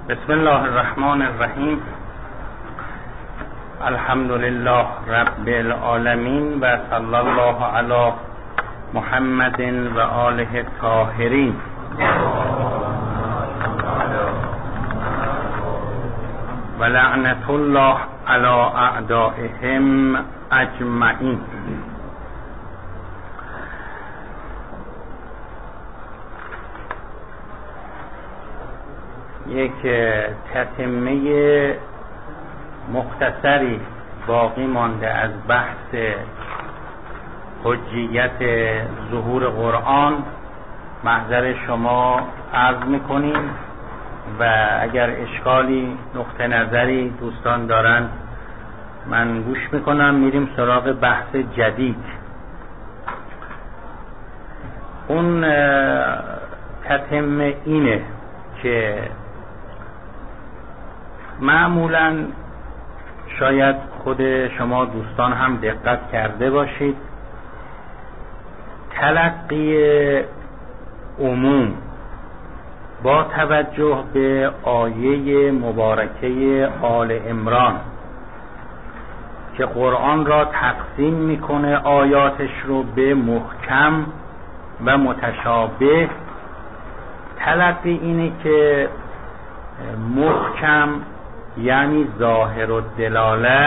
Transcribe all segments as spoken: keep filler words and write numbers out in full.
بسم الله الرحمن الرحیم. الحمد لله رب العالمین و صلی الله علی محمد و آله الطاهرین. و لعنت الله علی اعدائهم اجمعین. یک تتمه مختصری باقی مانده از بحث حجیت ظهور قرآن. محضر شما عرض میکنیم و اگر اشکالی نقطه نظری دوستان دارن من گوش میکنم. میریم سراغ بحث جدید. اون تتمه اینه که معمولاً شاید خود شما دوستان هم دقت کرده باشید، تلقی عموم با توجه به آیه مبارکه آل عمران که قرآن را تقسیم میکنه آیاتش رو به محکم و متشابه. تلقی اینه که محکم یعنی ظاهر الدلاله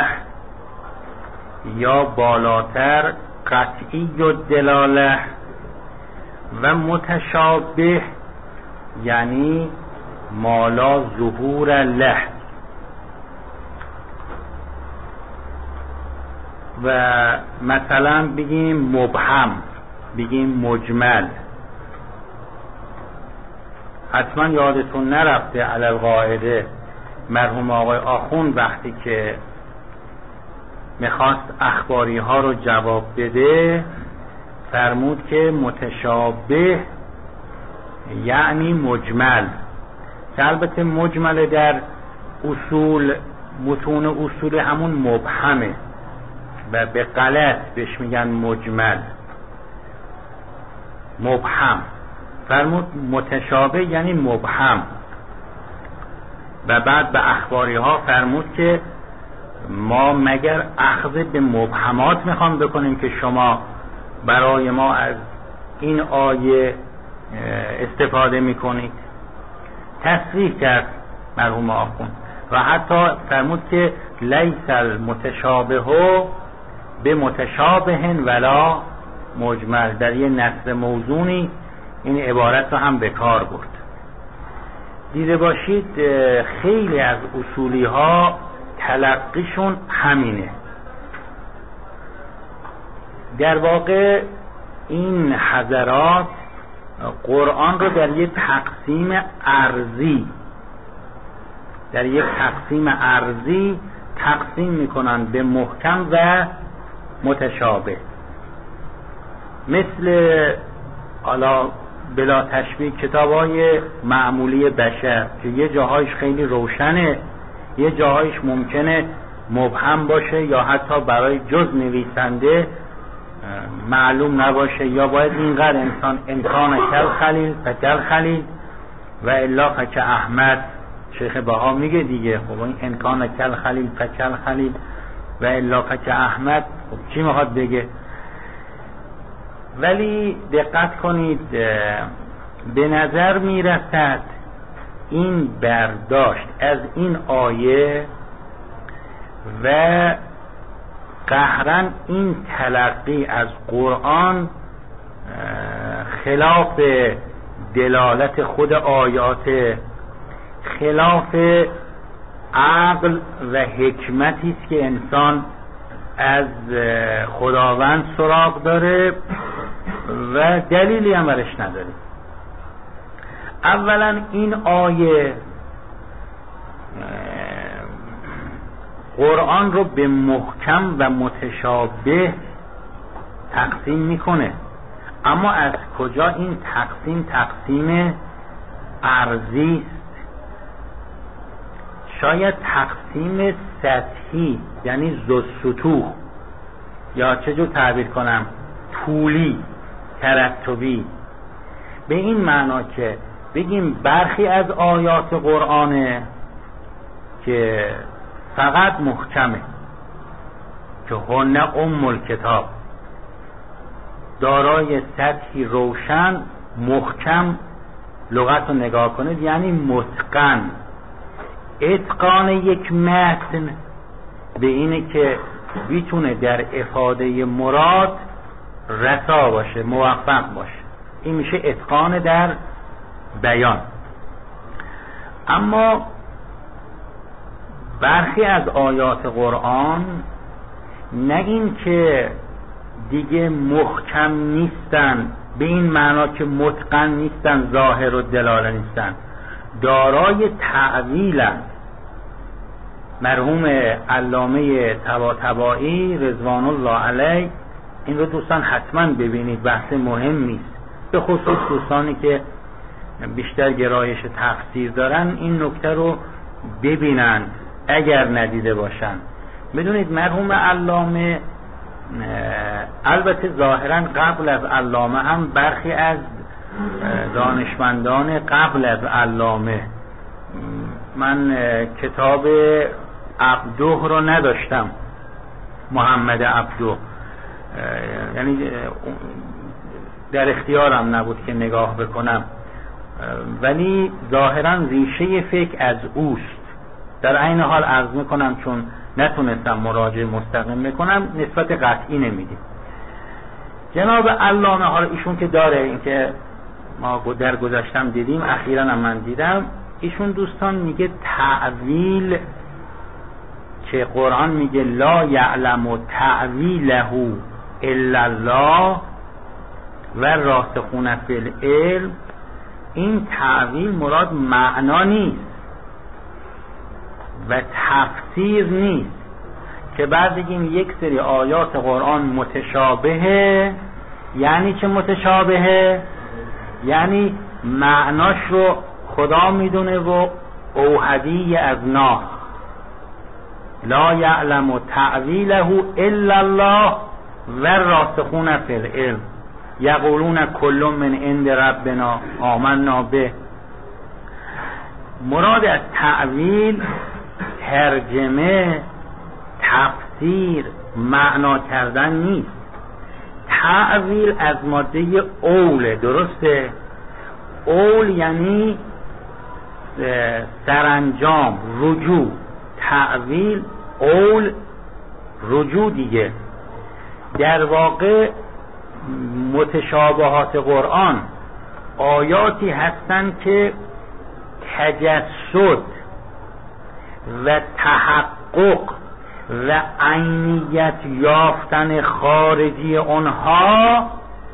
یا بالاتر قطعی الدلاله و متشابه یعنی مالا ظهور له. و مثلا بگیم مبهم، بگیم مجمل. حتما یادتون نرفته علی القاعده مرحوم آقای آخوند وقتی که میخواست اخباری ها رو جواب بده فرمود که متشابه یعنی مجمل، که البته مجمل در اصول متون اصول همون مبهمه و به غلط بهش میگن مجمل. مبهم فرمود متشابه یعنی مبهم. و بعد به اخباری ها فرمود که ما مگر اخذ به مبهمات میخوام بکنیم که شما برای ما از این آیه استفاده میکنید. تصریح کرد مرحوم آخوند و حتی فرمود که لیس المتشابه به متشابه ولا مجمل. در یه نصر موزونی این عبارت رو هم به کار برد. دیده باشید خیلی از اصولی ها تلقیشون همینه. در واقع این حضرات قرآن رو در یک تقسیم ارضی در یک تقسیم ارضی تقسیم میکنن به محکم و متشابه. مثل حالا بلا تشبیه کتابای معمولی بشر که یه جاهایش خیلی روشنه، یه جاهایش ممکنه مبهم باشه یا حتی برای جز نویسنده معلوم نباشه، یا باید اینقدر انسان امکان کل خلیل فکل خلیل و الا فک احمد. شیخ بها میگه دیگه خب این امکان کل خلیل فکل خلیل و الا فک احمد، خب چی میخواد بگه؟ ولی دقت کنید به نظر میرسد این برداشت از این آیه و قهرن این تلقی از قرآن خلاف دلالت خود آیات، خلاف عقل و حکمتی است که انسان از خداوند سراغ داره و دلیلی هم برش نداره. اولا این آیه قرآن رو به محکم و متشابه تقسیم میکنه، اما از کجا این تقسیم تقسیم ارضی است؟ شاید تقسیم سطحی یعنی ذوالسطوح، یا چجور تعبیر کنم طولی ترتبی، به این معنا که بگیم برخی از آیات قرآنه که فقط محکمه، که هن ام الکتاب، دارای سطحی روشن محکم، لغت رو نگاه کنید یعنی متقن. اتقان یک متن به اینه که بیتونه در افاده مراد رسا باشه، موفق باشه، این میشه اتقان در بیان. اما برخی از آیات قرآن نه این که دیگه محکم نیستن به این معنا که متقن نیستن، ظاهر و دلاله نیستن، دارای تعویلن. مرحوم علامه طباطبایی رضوان الله علیه این رو دوستان حتما ببینید، بحث مهمی است، به خصوص دوستانی که بیشتر گرایش تفسیر دارن این نکته رو ببینن اگر ندیده باشن. بدونید مرحوم علامه البته ظاهرا قبل از علامه هم برخی از دانشمندان قبل از علامه، من کتاب عبده رو نداشتم، محمد عبده، یعنی در اختیارم نبود که نگاه بکنم، ولی ظاهرا ریشه فکر از اوست. در عین حال عرض میکنم چون نتونستم مراجعه مستقیم بکنم نسبت قطعی نمیدیم. جناب علامه، حالا ایشون که داره، این که ما در گذشتم دیدیم، اخیراً هم من دیدم، ایشون دوستان میگه تعویل که قرآن میگه لا یعلم تعویله الا الله و راسخون فی العلم، این تعویل مراد معنا نیست و تفسیر نیست که بعد بگیم یک سری آیات قرآن متشابهه. یعنی چه متشابهه؟ یعنی معناش رو خدا میدونه و اوحدی از ناس. لا یعلم تعویله الا الله و راسخون فی العلم یقولون کل من عند ربنا آمنا به. مراد از تعویل ترجمه، تفسیر، معنا کردن نیست. تعویل از ماده اوله، درسته؟ اول یعنی سرانجام، رجوع. تعویل اول رجوع دیگه. در واقع متشابهات قرآن آیاتی هستند که تجسد و تحقق و عینیت یافتن خارجی اونها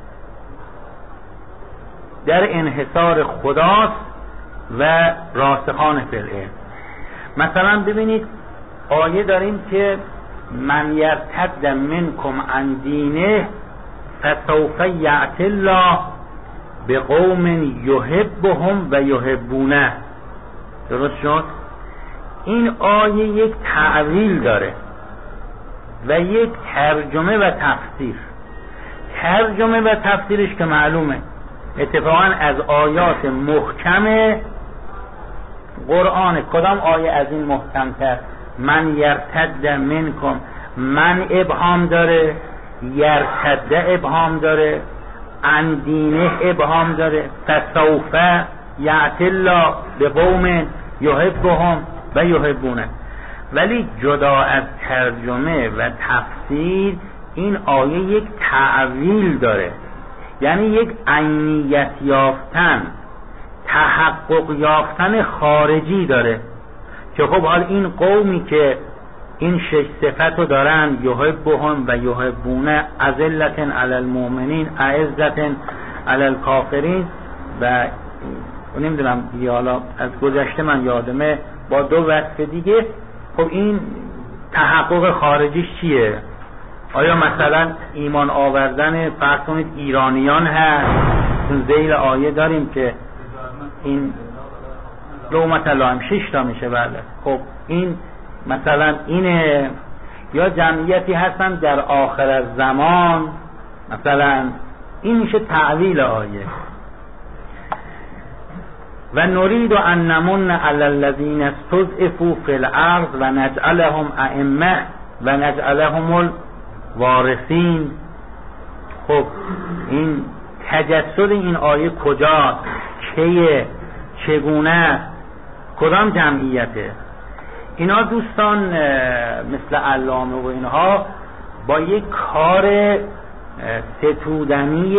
در انحصار خداست و راسخان فی العلم. مثلا ببینید آیه داریم که من یرتد منکم عن دینه فسوف یأتی الله بقوم یحبهم و یحبونه. درست شد؟ این آیه یک تعویل داره و یک ترجمه و تفسیر. ترجمه و تفسیرش که معلومه، اتفاقا از آیات محکم قرآن. کدام آیه از این محکم‌تر؟ من یرتد منکم، من ابهام داره، یرتد ابهام داره، عن دینه ابهام داره، فسوف یأتی الله بقوم یحبهم و یحبونه. ولی جدا از ترجمه و تفسیر این آیه یک تعویل داره، یعنی یک عینیت یافتن، تحقق یافتن خارجی داره که خب حال این قومی که این شش صفت رو دارن، یحبهم و یحبونه، اذلة علی المؤمنین اعزة علی الکافرین، و نمیدونم دیگه، حالا از گذشته من یادمه با دو وصف دیگه. خب این تحقق خارجیش چیه؟ آیا مثلا ایمان آوردن فرض کنید ایرانیان هست؟ چون ذیل آیه داریم که این لومت لائم شش تا میشه. بله، خب این مثلا اینه، یا جمعیتی هستن در آخر از زمان، مثلا این میشه تعویل آیه. و نرید ان نمن علی الذین استضعفوا فی الارض و نجعلهم ائمه و نجعلهم الوارثین. خب این تجسد این آیه کجا، کیه، چگونه، کدام جمعیته؟ اینا دوستان مثل علامه و اینها با یک کار ستودنی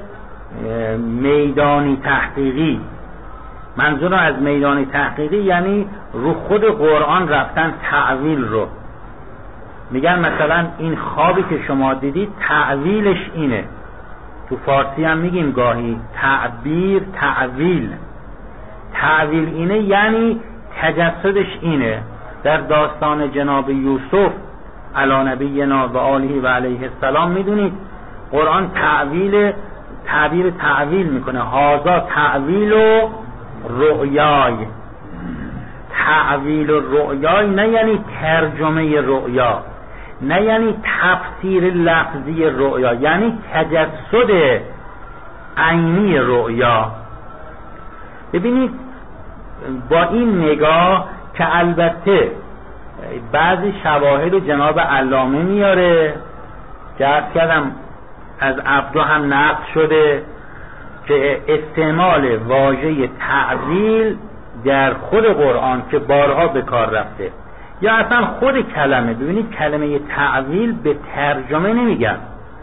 میدانی تحقیقی، منظور از میدانی تحقیقی یعنی رو خود قرآن رفتن تعویل رو میگن. مثلا این خوابی که شما دیدید تعویلش اینه. تو فارسی هم میگیم گاهی تعبیر، تعویل. تعویل اینه یعنی تجسدش اینه. در داستان جناب یوسف علی نبینا و آله و علیه السلام میدونید قرآن تعویل تعبیر تعویل میکنه. هازا تعویل و رؤیای. تعویل و رؤیای نه یعنی ترجمه رؤیا، نه یعنی تفسیر لفظی رؤیا، یعنی تجسد عینی رؤیا. ببینید با این نگاه که البته بعضی شواهد جناب علامه میاره که عرض کردم از عبدو هم نقل شده که استعمال واژه تعویل در خود قرآن که بارها به کار رفته، یا اصلا خود کلمه. ببینید کلمه تعویل به ترجمه نمیگن.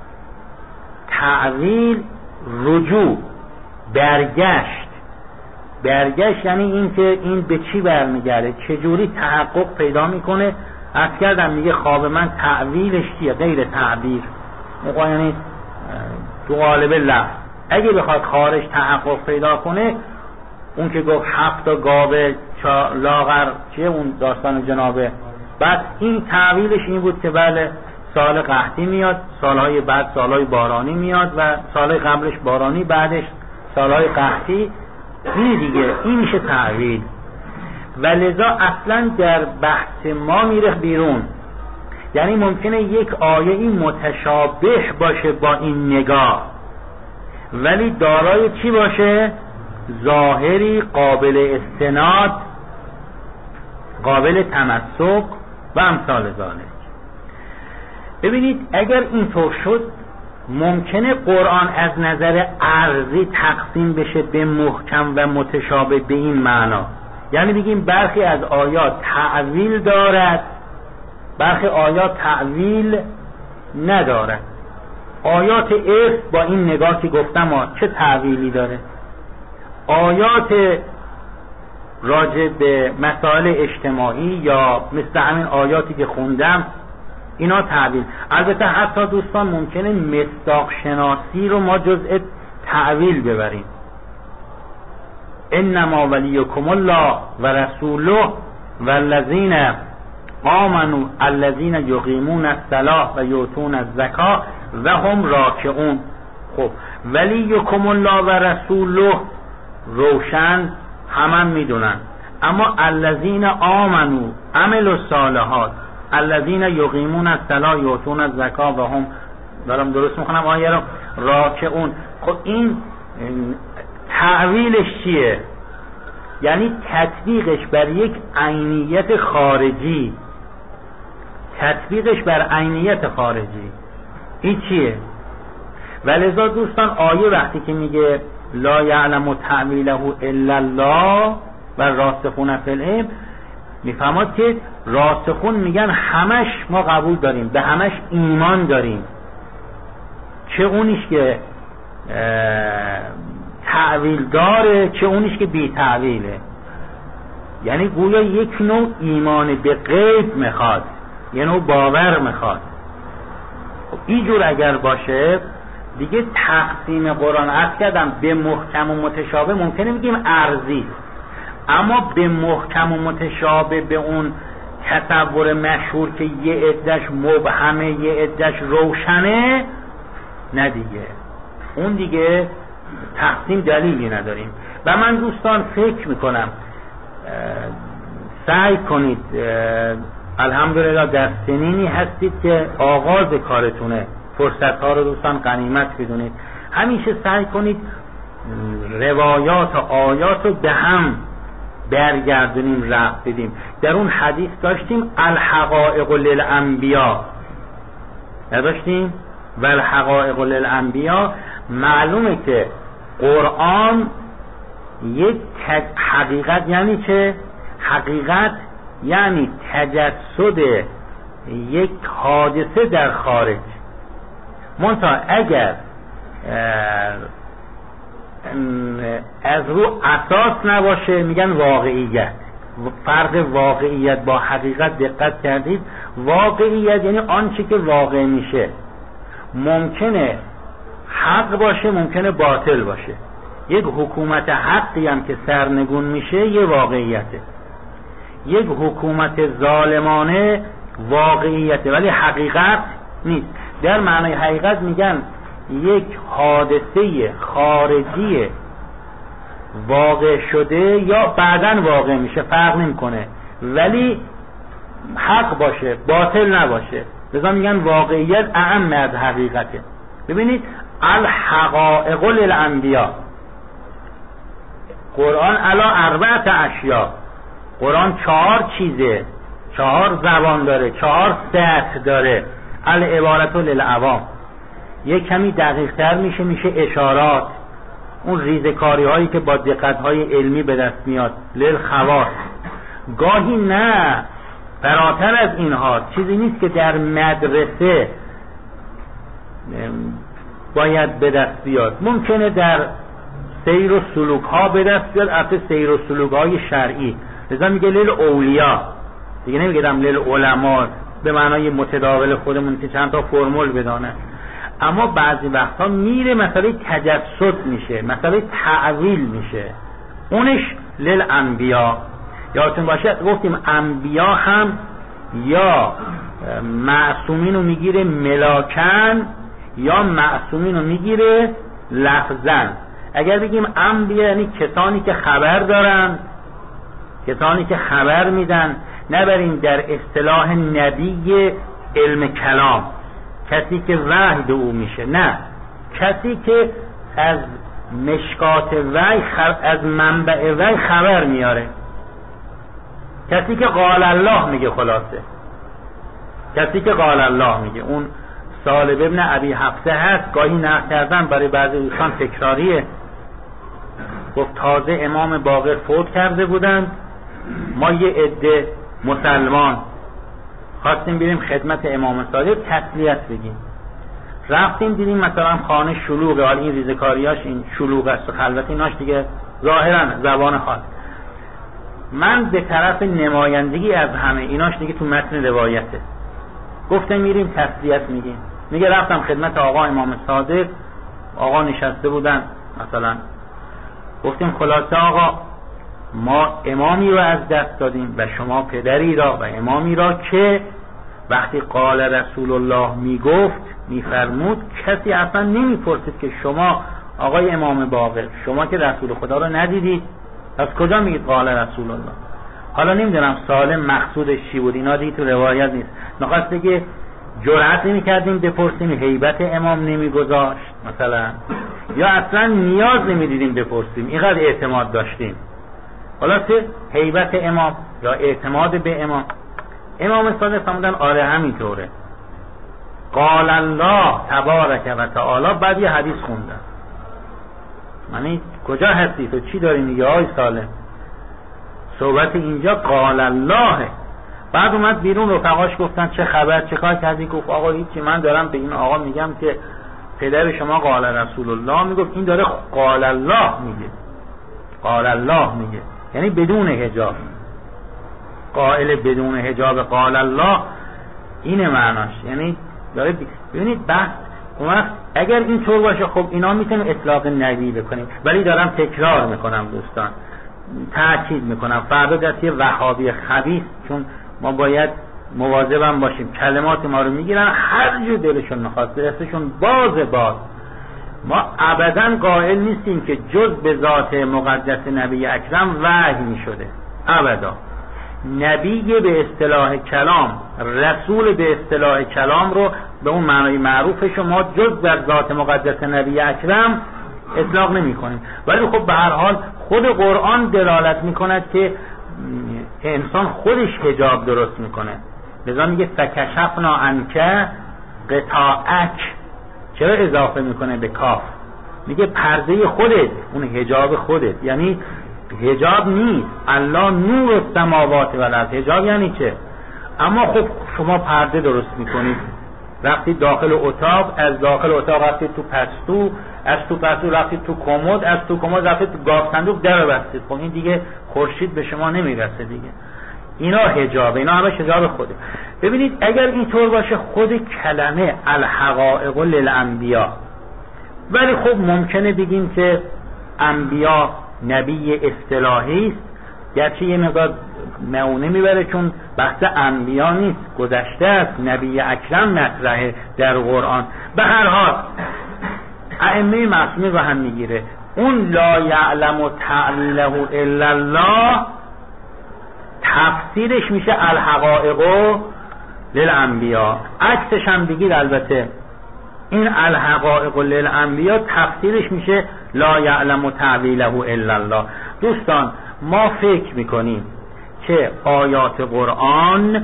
تعویل رجوع، برگشت. برگشت یعنی این که این به چی برمیگرده، چجوری تحقق پیدا میکنه. عرض کردم میگه خواب من تعویلش چیه، غیر تعبیر. موقع یعنی تو قالب لفظ اگه بخواد خارج تحقق پیدا کنه، اون که گفت هفت تا گاوه لاغر چیه، اون داستان جنابه، بعد این تعویلش این بود که بله سال قحطی میاد، سالهای بعد سالهای بارانی میاد و سالهای قبلش بارانی، بعدش سالهای قحطی. این دیگه این میشه تعویل. و لذا اصلا در بحث ما میره بیرون. یعنی ممکنه یک آیه این متشابه باشه با این نگاه، ولی دارای چی باشه؟ ظاهری قابل استناد، قابل تمسک و امثال ذالک. ببینید اگر اینطور شد ممکنه قرآن از نظر عرضی تقسیم بشه به محکم و متشابه به این معنا. یعنی بگیم برخی از آیات تعویل دارد، برخی آیات تعویل ندارد. آیات ارث با این نگاه که گفتم چه تعویلی داره؟ آیات راجع به مسائل اجتماعی یا مثل همین آیاتی که خوندم اینا تعویل. البته حتی دوستان ممکنه مصداق شناسی رو ما جزء تعویل ببریم. انما ولیکم الله و رسوله والذین آمنوا الذین یقیمون الصلاة و یؤتون الزکاة و هم راکعون. خب ولیکم الله و رسوله روشن همان میدونن، اما الذین آمنوا عملوا الصالحات الذین یقیمون الصلاة یؤتون الزکاة و هم، دارم درست میکنم آیه رو، راکعون. خب این تعویلش چیه؟ یعنی تطبیقش بر یک عینیت خارجی، تطبیقش بر عینیت خارجی این چیه؟ ولذا دوستان آیه وقتی که میگه لا یعلم تعویله الا الله و راسخون فی العلم، میفهمد که راسخون میگن همش ما قبول داریم، به همش ایمان داریم، چه اونیش که تعویل داره چه اونیش که بی تعویله. یعنی گویا یک نوع ایمان به غیب میخواد، یه نوع باور میخواد. اینجور اگر باشه دیگه تقسیم قرآن عرض کردم به محکم و متشابه ممکنه بگیم ارزی، اما به محکم و متشابه به اون تصور مشهور که یه عده‌اش مبهمه یه عده‌اش روشنه، نه دیگه، اون دیگه تقسیم دلیلی نداریم. و من دوستان فکر میکنم سعی کنید، الحمدلله در سنینی هستید که آغاز کارتونه، فرصت ها رو دوستان غنیمت بدونید، همیشه سعی کنید روایات و آیات رو به هم برگردونیم، ربط بدیم. در اون حدیث داشتیم الحقائق للانبیا، نداشتیم؟ و الحقائق للانبیا. معلومه که قرآن یک حقیقت یعنی چه؟ حقیقت یعنی تجسد یک حادثه در خارج. منتها اگر از رو اساس نباشه میگن واقعیت. فرق واقعیت با حقیقت دقت کردید؟ واقعیت یعنی آنچه که واقع میشه، ممکنه حق باشه ممکنه باطل باشه. یک حکومت حقی هم که سرنگون میشه یه واقعیته، یک حکومت ظالمانه واقعیته ولی حقیقت نیست. در معنای حقیقت میگن یک حادثه خارجی واقع شده یا بعداً واقع میشه، فرق نمیکنه، ولی حق باشه باطل نباشه، لذا میگن واقعیت اعم از حقیقته. ببینید الحقائق للانبیا، قرآن علی اربعت اشیا، قرآن چهار چیزه، چهار زبان داره، چهار سطح داره. العبارت للعوام یک کمی دقیق تر میشه، میشه اشارات، اون ریزکاری هایی که با دقت های علمی به دست میاد. للخواص گاهی نه فراتر از اینها، چیزی نیست که در مدرسه باید به دست بیاد، ممکنه در سیر و سلوک ها به دست بیاد، البته سیر و سلوک های شرعی. لذا میگه لیل اولیا، دیگه نمیگم لیل علما به معنای متداول خودمون که چند تا فرمول بدانه. اما بعضی وقتا میره مسئله تجسد میشه، مسئله تعویل میشه، اونش لیل انبیا. یادتون باشه گفتیم انبیا هم یا معصومین رو میگیره ملاکن یا معصومین رو میگیره لفظن. اگر بگیم انبیا یعنی کسانی که خبر دارن، کسانی که خبر میدن، نبریم در اصطلاح نبی علم کلام، کسی که وحی به او میشه، نه، کسی که از مشکات وحی خب... از منبع وحی خبر میاره، کسی که قال الله میگه، خلاصه کسی که قال الله میگه. اون سالب ابن ابی حفصه هست، گاهی نقل کردن برای بعضی دوستان تکراریه. گفت تازه امام باقر فوت کرده بودند، ما یه عده مسلمان خواستیم بریم خدمت امام صادق تسلیت بگیم. رفتیم دیدیم مثلا خانه شلوغه، حالا این ریزکاریاش این شلوغ است و خلوت ایناش دیگه ظاهرا زبان خاص. من به طرف نمایندگی از همه ایناش دیگه تو متن روایته، گفتم میریم تسلیت میگیم. میگه رفتم خدمت آقا امام صادق، آقا نشسته بودن مثلا، گفتیم خلاصه آقا ما امامی رو از دست دادیم و شما پدری را و امامی را که وقتی قال رسول الله میگفت میفرمود کسی اصلا نمیپرسید که شما آقای امام باقر شما که رسول خدا رو ندیدید از کجا میگید قال رسول الله. حالا نمیدونم سالم مقصودش چی بود، اینا دیگه تو روایت نیست. نخواسته که جرأت نمیکردیم بپرسیم، هیبت امام نمیگذاشت مثلا، یا اصلا نیاز نمیدیدیم بپرسیم، اینقدر اعتماد داشتیم. خلاصه هیبت امام یا اعتماد به امام. امام صادق فرمودن آره همینطوره، قال الله تبارک و تعالی. بعد یه حدیث خوندن، یعنی کجا هستی تو، چی داری میگه آی سالم؟ صحبت اینجا قال الله. بعد اومد بیرون، رفقاش گفتن چه خبر، چه کار کردی؟ گفت آقا هیچی، من دارم به این آقا میگم که پدر شما قال رسول الله میگفت، این داره قال الله میگه، قال الله میگه، یعنی بدون حجاب، قائل بدون حجاب قال الله، اینه معناش. یعنی داره ببینید بحث اون اگر این طور باشه خب اینا میتونیم اطلاق نبی بکنیم، ولی دارم تکرار میکنم دوستان، تاکید میکنم فردا دستی وهابی خبیث، چون ما باید مواظبم باشیم، کلمات ما رو میگیرن هر جور دلشون میخواد دستشون باز باز. ما ابدا قائل نیستیم که جز به ذات مقدس نبی اکرم وحی میشده، ابدا. نبی به اصطلاح کلام، رسول به اصطلاح کلام رو به اون معنای معروف شما جز در ذات مقدس نبی اکرم اطلاق نمی کنیم. ولی خب به هر حال خود قرآن دلالت می کند که انسان خودش حجاب درست می کنه. لذا میگه فکشفنا عنک غطاءک. چرا اضافه میکنه به کاف؟ میگه پرده خودت، اون حجاب خودت. یعنی حجاب نیست، الله نور السماوات و الارض. حجاب یعنی چه؟ اما خب شما پرده درست میکنید، رفتید داخل اتاق، از داخل اتاق رفتید تو پستو، از تو پستو رفتید تو کمد، از تو کمد رفتید تو گاف صندوق در بستید. خب این دیگه خورشید به شما نمیرسه دیگه. اینا حجابه، اینا همه حجاب خوده. ببینید اگر اینطور باشه خود کلمه الحقائق للانبیا، ولی خب ممکنه بگیم که انبیا نبی اصطلاحی است، گرچه یه مقدار معونه میبره چون بحث انبیا نیست، گذشته است، نبی اکرم مطرحه در قرآن. به هر حال ائمه معصومین رو هم میگیره. اون لا یعلم تعلیله الا الله تفسیرش میشه الحقائق للانبیا. عکسش هم بگید البته، این الحقائق للانبیا تفسیرش میشه لا یعلم تعلیله الا الله. دوستان ما فکر میکنیم که آیات قرآن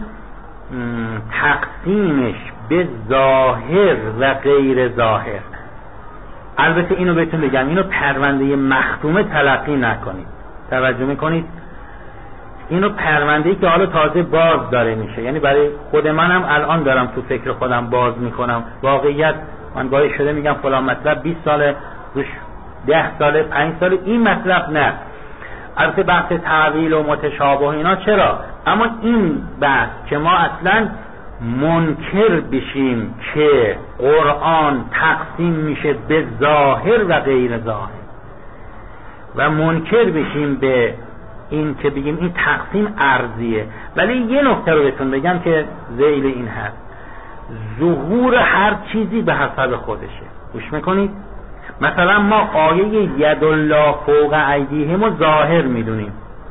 تقسیمش به ظاهر و غیر ظاهر، البته اینو بهتون بگم، اینو پرونده مختومه تلقی نکنید. توجه میکنید؟ اینو پرونده‌ای که حالا تازه باز داره میشه، یعنی برای خود منم الان دارم تو فکر خودم باز میکنم. واقعیت من گاهی شده میگم فلان مطلب بیست ساله روش، ده ساله، پنج ساله این مطلب نه. البته بحث تعویل و متشابه اینا چرا، اما این بحث که ما اصلا منکر بشیم که قرآن تقسیم میشه به ظاهر و غیر ظاهر و منکر بشیم به این که بگیم این تقسیم ارضیه. ولی یه نکته رو بهتون بگم که ذیل این هست، ظهور هر چیزی به حسب خودشه. گوش میکنید؟ مثلا ما آیه ید الله فوق ایدیهم رو ظاهر میدونیم،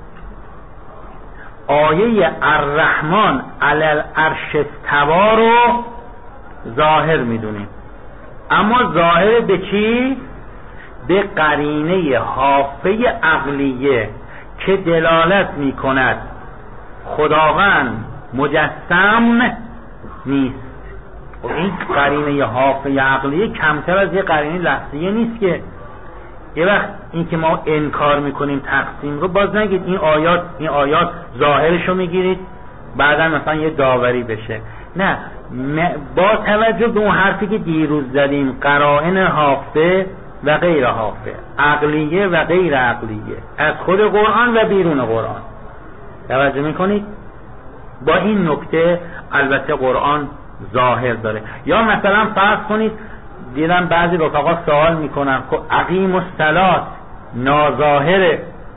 آیه الرحمن علی العرش استوی رو ظاهر میدونیم. اما ظاهر به چی؟ به قرینه حافظه عقلیه که دلالت میکند خداوند مجسم نیست. و این قرینه حافظه عقلیه کمتر از یه قرینه لفظیه نیست که یه وقت این که ما انکار میکنیم تقسیم رو، باز نگید این آیات این آیات ظاهرشو میگیرید بعدا مثلا یه داوری بشه. نه، با توجه به اون حرفی که دیروز زدیم، قرائن حافظه و غیر حافظه، عقلیه و غیر عقلیه، از خود قرآن و بیرون قرآن، توجه میکنید؟ با این نکته البته قرآن ظاهر داره. یا مثلا فرض کنید دیدم بعضی رفقا سوال میکنن که اقیم الصلات ناظاهره.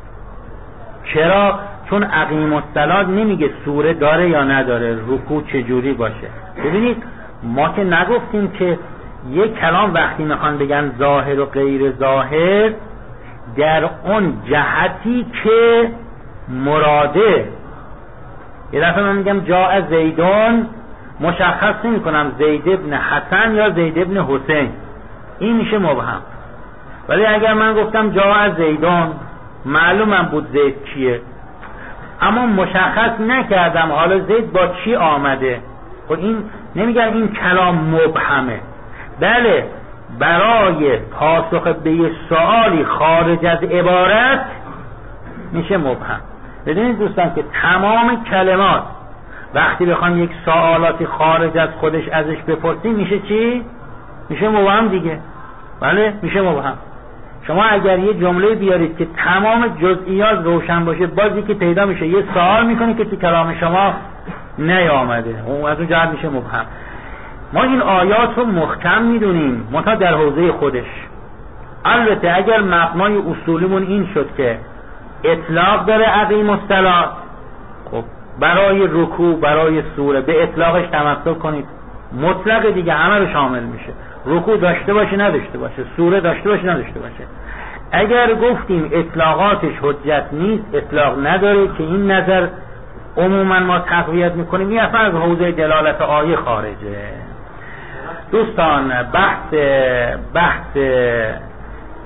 چرا؟ چون اقیم الصلات نمیگه سوره داره یا نداره، رکوع چجوری باشه. ببینید ما که نگفتیم که یک کلام وقتی میخوان بگن ظاهر و غیر ظاهر در اون جهتی که مراده. یه دفعه من میگم جاء زیدون، مشخص نمی کنم زید ابن حسن یا زید ابن حسین، این میشه مبهم. ولی اگر من گفتم جاء زیدون، معلومم بود زید کیه، اما مشخص نکردم حالا زید با چی آمده. خب این نمیگم این کلام مبهمه. بله، برای پاسخ به یه سوالی خارج از عبارت میشه مبهم. بدونید دوستان که تمام کلمات وقتی بخوام یک سوالاتی خارج از خودش ازش بپرسیم میشه چی؟ میشه مبهم دیگه. بله میشه مبهم. شما اگر یه جمله بیارید که تمام جزئیات روشن باشه، بازی که پیدا میشه یه سوال میکنه که تو کلام شما نیامده، اون از اون جهت میشه مبهم. ما این آیات رو محکم میدونیم منتها در حوزه خودش. البته اگر مبنای اصولیمون این شد که اطلاق داره اقیم الصلات، خب برای رکوع برای سوره به اطلاقش تمسک کنید، مطلق دیگه همه رو شامل میشه. رکوع داشته باشه نداشته باشه، سوره داشته باشه نداشته باشه. اگر گفتیم اطلاقاتش حجت نیست، اطلاق نداره، که این نظر عموما ما تقویت میکنیم، این اصلا از حوزه دلالت آیه خارجه. دوستان بحث بحث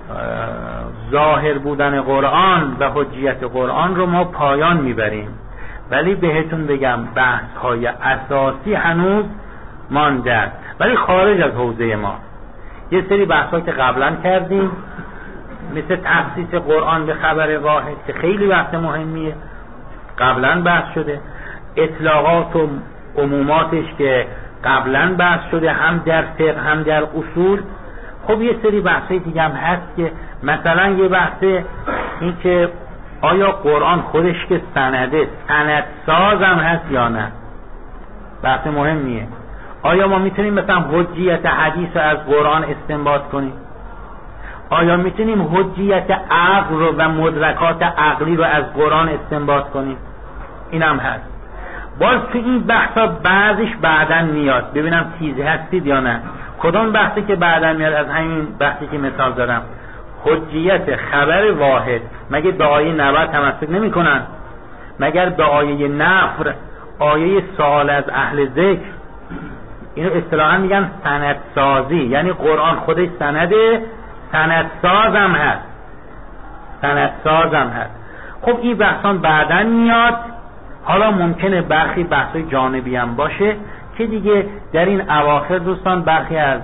ظاهر بودن قرآن و حجیت قرآن رو ما پایان میبریم، ولی بهتون بگم بحث های اساسی هنوز مانده است، ولی خارج از حوزه ما. یه سری بحث ها که قبلا کردیم مثل تخصیص قرآن به خبر واحد که خیلی بحث مهمیه، قبلا بحث شده. اطلاقات و عموماتش که قبلا بحث شده، هم در فقه هم در اصول. خب یه سری بحث دیگه هم هست که مثلا یه بحث این که آیا قرآن خودش که سنده سند ساز هم هست یا نه، بحث مهمیه. آیا ما میتونیم مثلا حجیت حدیث رو از قرآن استنباط کنیم؟ آیا میتونیم حجیت عقل رو و مدرکات عقلی رو از قرآن استنباط کنیم؟ این هم هست. باز تو این بحثا بعضش بعدن میاد، ببینم چیزی هستید یا نه. کدام بحثی که بعدن میاد؟ از همین بحثی که مثال دارم، حجیت خبر واحد مگه به آیه نود تمسک نمی کنن؟ مگر به آیه نفر، آیه سوال از اهل ذکر، اینو اصطلاحا میگن سندسازی، یعنی قرآن خودش سنده، سندساز هم هست، سندساز هم هست. خب این بحثان بعدن میاد. حالا ممکنه برخی بحثای جانبی هم باشه که دیگه در این اواخر دوستان برخی از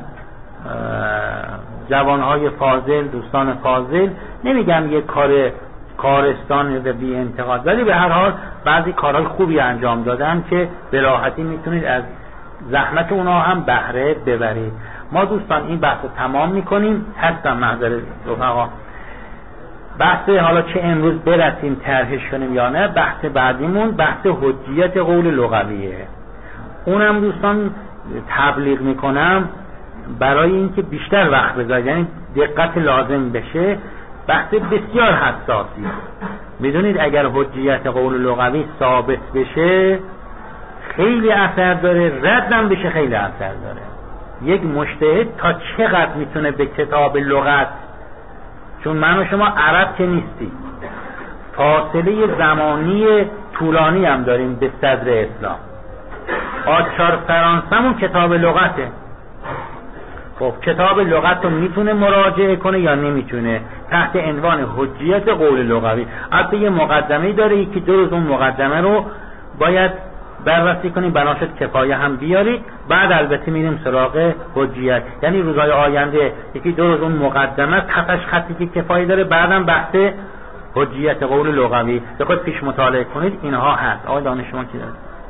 جوانهای فاضل، دوستان فاضل، نمیگم یک کار کارستان و بی انتقاد، ولی به هر حال بعضی کارهای خوبی انجام دادن که به راحتی میتونید از زحمت اونا هم بهره ببرید. ما دوستان این بحث رو تمام میکنیم. هستم محضر رفقا بحث حالا چه امروز برسیم طرحش کنیم یا نه. بحث بعدیمون بحث حجیت قول لغویه. اونم دوستان تبلیغ میکنم برای اینکه بیشتر وقت بذارید، یعنی دقت لازم بشه. بحث بسیار حساسی. میدونید اگر حجیت قول لغوی ثابت بشه خیلی اثر داره، ردم بشه خیلی اثر داره. یک مجتهد تا چقدر میتونه به کتاب لغت، چون من و شما عرب که نیستی، فاصله زمانی طولانی هم داریم به صدر اسلام. آچار فرانسمون کتاب لغته. خب کتاب لغت رو میتونه مراجعه کنه یا نمیتونه؟ تحت عنوان حجیت قول لغوی. البته یه مقدمه داره، یکی دو روز اون مقدمه رو باید بررسی کنیم، بنا شد کفایه هم بیارید. بعد البته میریم سراغ حجیت، یعنی روزهای آینده یکی دو روز اون مقدمه خطش خطی که کفایه داره، بعدم بحث حجیت قول لغوی به خود پیش مطالعه کنید. اینها هست. آقای دانش شما کی داره؟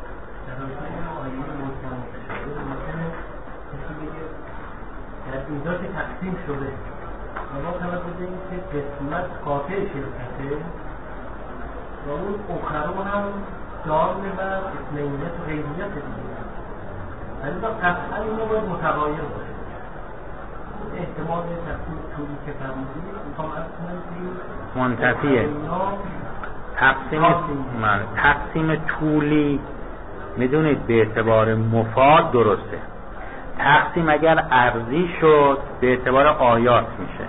اینجا که تقسیم شده ما توجه بدیم که قسمت قاطع شرکته و اون اخرون هم دار و اثنینیت و غیریت دیگه، ولی با قطعا اینا باید متغایر باشه. احتمال تقسیم طولی که فرمودید میخوام از کنم منتفیه. تقسیم من تقسیم طولی میدونید به اعتبار مفاد درسته. تقسیم اگر ارضی شد به اعتبار آیات میشه.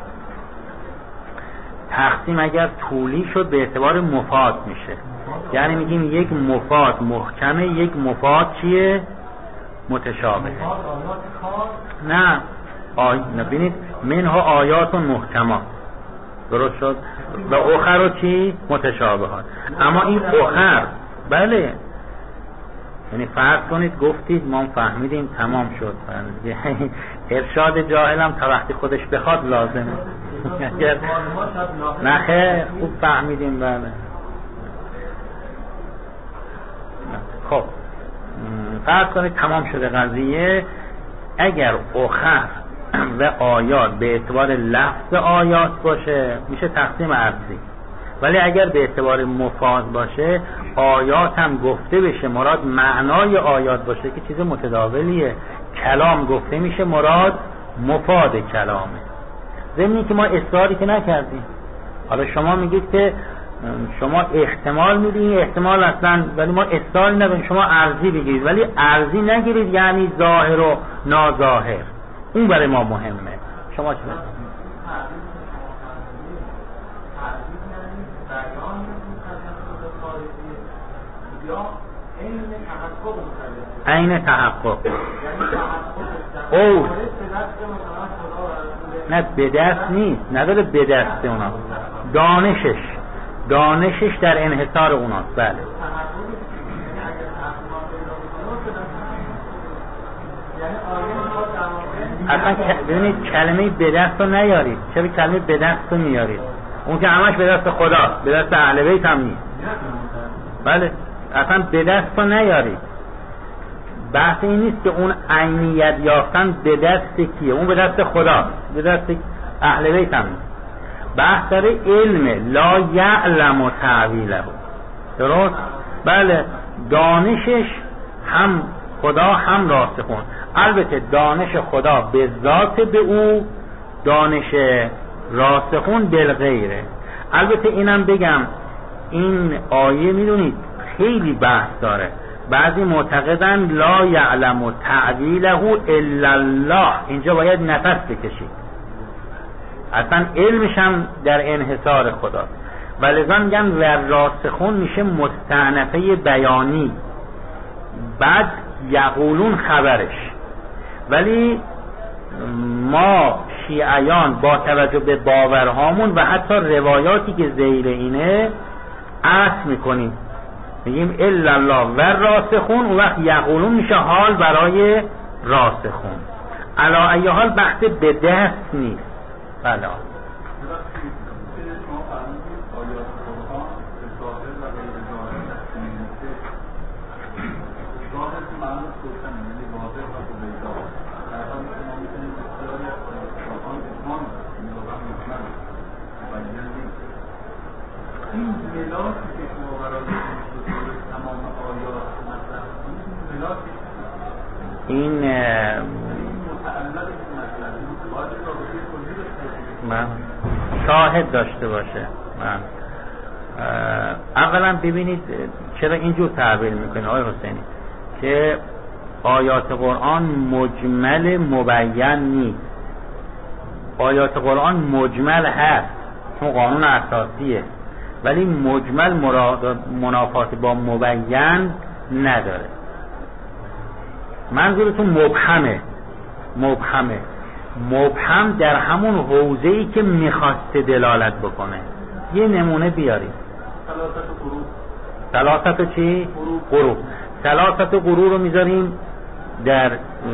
تقسیم اگر طولی شد به اعتبار مفاد میشه. یعنی میگیم یک مفاد محکمه، یک مفاد چیه؟ متشابه. نه آی... نبینید منها آیات محکمات، درست شد. و اخر رو چی؟ متشابهات. اما این اخر بله، یعنی فرض کنید گفتید ما فهمیدیم تمام شد. ارشاد جاهلم تا وقتی خودش بخواد لازمه. نه خیر خوب فهمیدیم. بله خب فرض کنید تمام شده قضیه. اگر اخر و آیات به اعتبار لفظ آیات باشه میشه تقسیم ارضی، ولی اگر به اعتبار مفاد باشه آیات هم گفته بشه مراد معنای آیات باشه که چیز متداولیه. کلام گفته میشه مراد مفاد کلامه. ضمنی که ما اصراری که نکردیم. حالا شما میگید که شما احتمال میدین، احتمال اصلا، ولی ما اصرار نداریم شما ارضی بگیرید، ولی ارضی نگیرید یعنی ظاهر و ناظاهر. اون برای ما مهمه. شما چی میگید؟ عین تحقق. او نه به دست نیست، نداره به دست اونا، دانشش دانشش در انحصار اوناست. بله اصلا ببینید کلمه به دست رو نیارید. چرا کلمه به دست رو میارید؟ اون که همش به دست خدا، به دست اهل بیت هم نیست. بله اصلا به دست رو نیارید. بحث این نیست که اون عینیت یافتن به دست کیه، اون به دست خدا، به دست اهل بیت هم نیست. بحث داره علم لا یعلم تعویله. درست؟ بله دانشش هم خدا هم راسخون. البته دانش خدا به ذات به او، دانش راسخون بالغیره. البته اینم بگم این آیه میدونید خیلی بحث داره. بعضی معتقدن لا یعلم تعویله الا الله، اینجا باید نفس بکشید، اصلا علمش هم در انحصار خدا. ولذا میگن و راسخون میشه مستأنفه بیانی، بعد یقولون خبرش. ولی ما شیعیان با توجه به باورهامون و حتی روایاتی که ذیل اینه عطف میکنیم، میگیم الا الله و راسخون، اون وقت یقولون میشه حال برای راسخون. علا ای حال بحث به دست نیست. بله این من شاهد داشته باشه. من اولا ببینید چرا اینجور تعبیر میکنه آقای حسینی که آیات قرآن مجمل مبین نیست. آیات قرآن مجمل هست چون قانون اساسیه، ولی مجمل منافات با مبین نداره. منظورتون مبهمه. مبهمه مبهم در همون حوزه‌ای که میخواسته دلالت بکنه. یه نمونه بیاریم. ثلاثت چی؟ قروب. ثلاثت قروب رو میذاریم در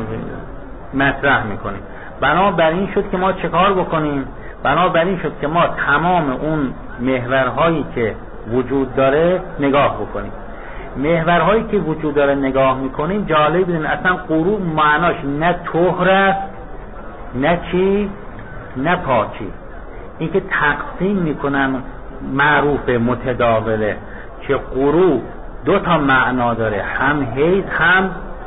مطرح میکنیم. بنابراین شد که ما چه کار بکنیم؟ بنابراین شد که ما تمام اون محورهایی که وجود داره نگاه بکنیم. محورهایی که وجود داره نگاه میکنیم. جالب بدین اصلا قروب معناش نه طهر است نه چی نه پاکی. این که تقسیم میکنن معروف متداوله که قروب دو تا معنا داره، هم حیض هم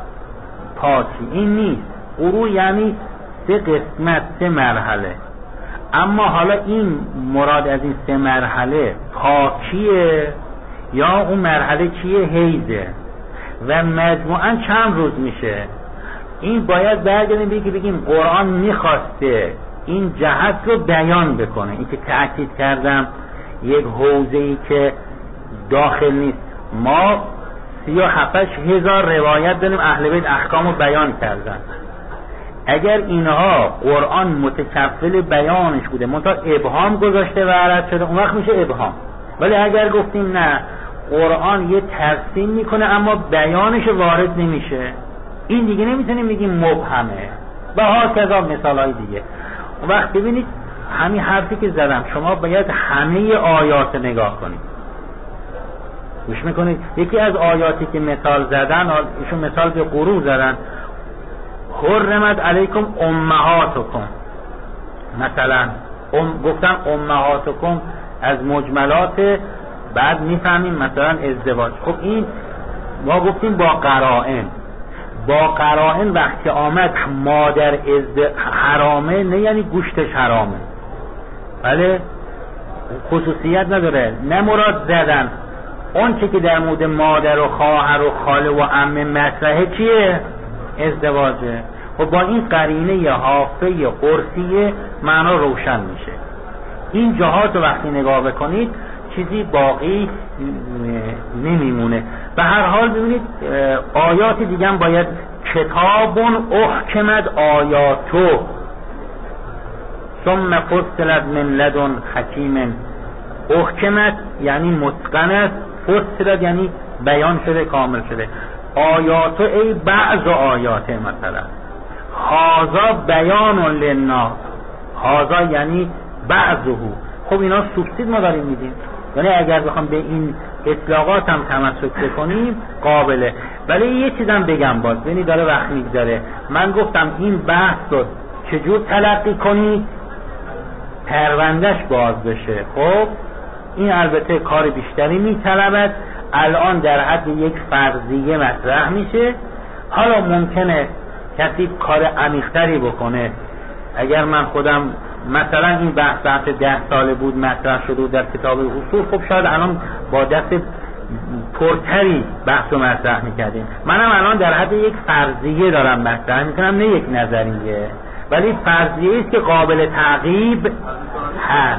پاکی. این نیست. قروب یعنی سه قسمت، سه مرحله. اما حالا این مراد از این سه مرحله پاکیه یا اون مرحله چیه؟ حیضه. و مجموعاً چند روز میشه؟ این باید برگردیم بگیم بگیم قرآن میخواسته این جهت رو بیان بکنه. این که تأکید کردم یک حوزه‌ای که داخل نیست. ما سی و هفتش هزار روایت داریم اهل بیت احکام رو بیان کردن. اگر اینها قرآن متکفل بیانش بوده منتها ابهام گذاشته و عرض شده، اون وقت میشه ابهام. ولی اگر گفتیم نه قرآن یه ترسیم میکنه اما بیانش وارد نمیشه، این دیگه نمیتونیم بگیم مبهمه. و ها کذا مثال های دیگه. اون وقت ببینید همین حرفی که زدم شما باید همه آیات نگاه کنید. گوش میکنید یکی از آیاتی که مثال زدن، ایشون مثال به قروب زدن، حرمت علیکم امهاتکم. مثلا ام گفتن امهاتکم از مجملات، بعد میفهمیم مثلا ازدواج. خب این ما گفتیم با قرائن. با قرائن وقتی آمد مادر ازد... حرامه نه یعنی گوشتش حرامه، بله خصوصیت نداره. نه مراد زدن اون چه که در مورد مادر و خواهر و خاله و عمه مطرحه چیه؟ ازدواجه. و با این قرینه حافظه قرصیه معنا روشن میشه. این جهات رو وقتی نگاه بکنید چیزی باقی نمیمونه. به هر حال ببینید آیات دیگه هم باید کتابون احکمت آیاتو، ثم فصلت من لدن حکیم، احکمت یعنی متقن است، فصلت یعنی بیان شده کامل شده. آیات ای بعض آیات، مثلا هذا بیان للناس، هذا یعنی بعضه. خب اینا سوبسید ما داریم میدیم، یعنی اگر بخوام به این اطلاقات هم تمسک بکنیم قابله. ولی یه چیزم بگم باز، ببینید داره وقت میگذاره. من گفتم این بحث رو چجور تلقی کنید پروندهش باز بشه. خب این البته کار بیشتری میطلبد، الان در حد یک فرضیه مطرح میشه. حالا ممکنه کسی کار عمیق‌تری بکنه. اگر من خودم مثلا این بحث بحث ده ساله بود مطرح شده بود در کتاب اصول، خب شاید الان با دست پرتری بحث رو مطرح میکردیم. منم الان در حد یک فرضیه دارم مطرح میکنم، نه یک نظریه، ولی فرضیه است که قابل تعقیب هست.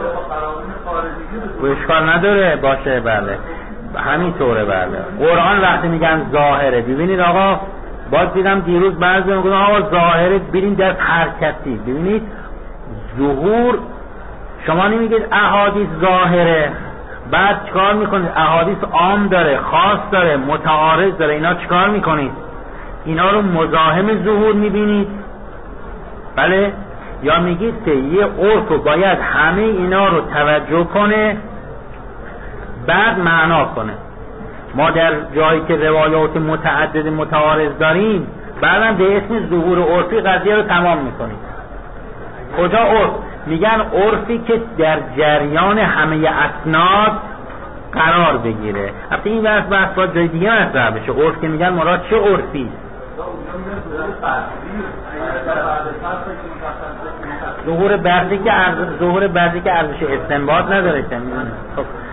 و اشکال نداره باشه. بله همینطوره. بله قرآن وقتی میگن ظاهره، ببینید آقا باز دیدم دیروز بعضی میگن آقا ظاهره برین در حرکتی. ببینید ظهور، شما نمیگید احادیث ظاهره، بعد چیکار میکنید؟ احادیث عام داره، خاص داره، متعارض داره، اینا چیکار میکنید؟ اینا رو مزاحم ظهور میبینید. بله یا میگید که یه عرف رو باید همه اینا رو توجه کنه بعد معنا کنه. ما در جایی که روایات متعدد متعارض داریم بعدم به اسم ظهور عرفی قضیه رو تمام میکنیم. کجا عرف؟ میگن عرفی که در جریان همه اسناد قرار بگیره. البته این بحث بحث با جای دیگه مطرح بشه. عرف که میگن مراد چه عرفی؟ ظهور بعدی که ظهور بعدی که ارزش استنباط نداره که. خب